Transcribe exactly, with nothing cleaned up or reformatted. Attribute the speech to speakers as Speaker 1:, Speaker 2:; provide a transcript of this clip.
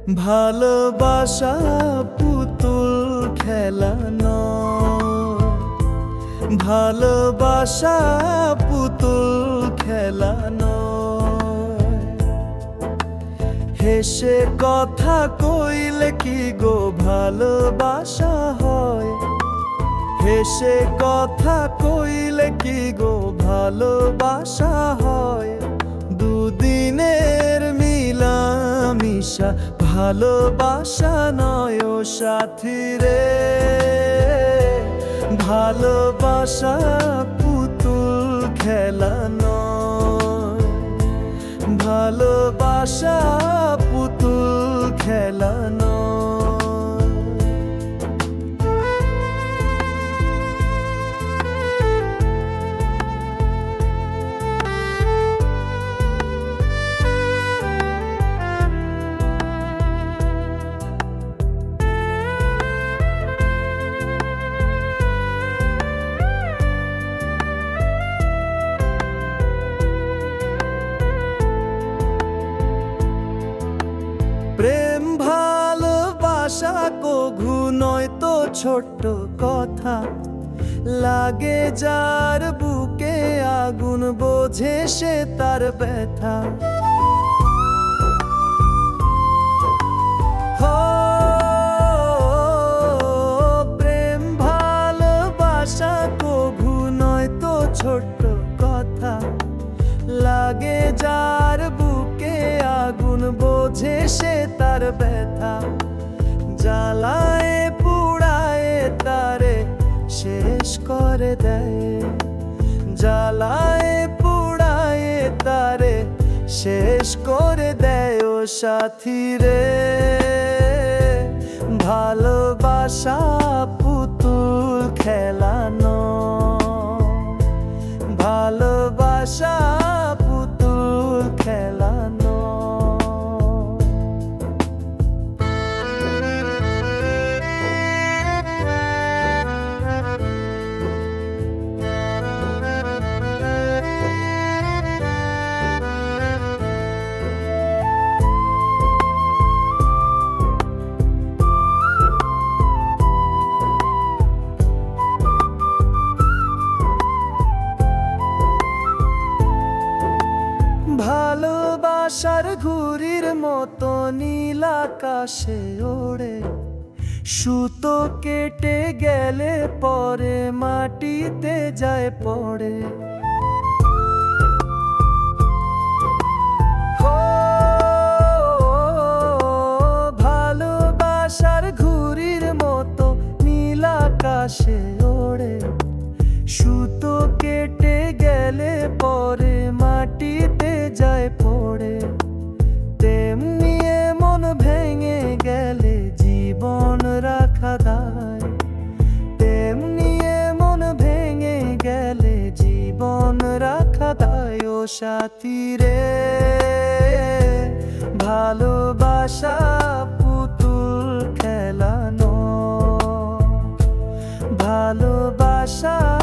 Speaker 1: ভালোবাসা পুতুল খেলা নয়, ভালোবাসা পুতুল খেলা নয়। হেসে কথা কইলে কি গো ভালোবাসা হয়? হেসে কথা কইলে কি গো ভালোবাসা হয়? দুদিনের মিলামিশা ভালোবাসা নয় ও সাথী রে। ভালোবাসা পুতুল খেলা নয়, ভালোবাসা পুতুল খেলা নয়। প্রেম ভালোবাসা কভু নয় তো ছোট্ট কথা, লাগে যার বুকে আগুন বোঝে সে তার ব্যথা। হো প্রেম ভালোবাসা কভু নয় তো ছোট্ট কথা, লাগে যার বুকে আগুন বোঝে সে তার ব্যথা। জ্বালায় পুড়ায় তারে শেষ করে দেয়, জ্বালায় পুড়ায় তারে শেষ করে দেয় ও সাথী রে। ভালোবাসা পুতুল খেলা নয়, ভালোবাসা পুতুল খেলা নয়। ভালোবাসার ঘুড়ির মতো নীল আকাশে ওড়ে, সুতো কেটে গেলে পরে মাটিতে যায় পড়ে। ভালোবাসার ঘুড়ির মতো নীল আকাশে ওড়ে, সুতো কেটে গেলে পরে মাটিতে যায় পড়ে। তেমনি মন ভেঙে গেলে জীবন রাখা দায়, তেমনি মন ভেঙে গেলে জীবন রাখা দায় ও সাথী রে। ভালোবাসা পুতুল খেলা নয়, ভালোবাসা